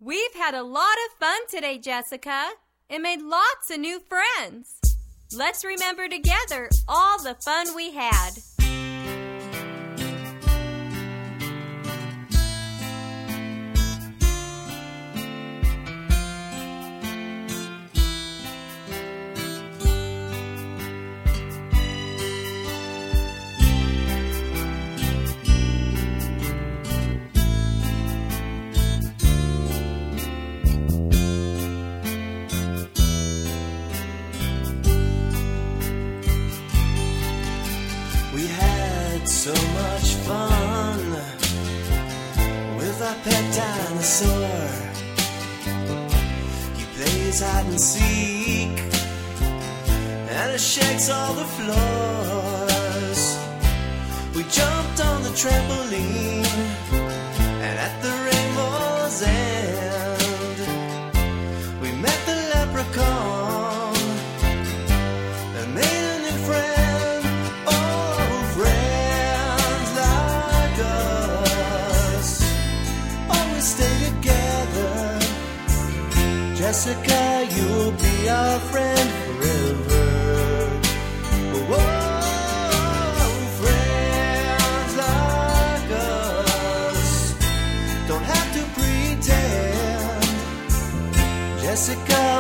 We've had a lot of fun today, Jessica, and made lots of new friends. Let's remember together all the fun we had. So much fun with our pet dinosaur. He plays hide and seek and he shakes all the floors. We jumped on the trampoline and at the rainbow's end we met the leprechaun and made a new friend. Jessica, you'll be our friend forever. Whoa, friends like us don't have to pretend. Jessica,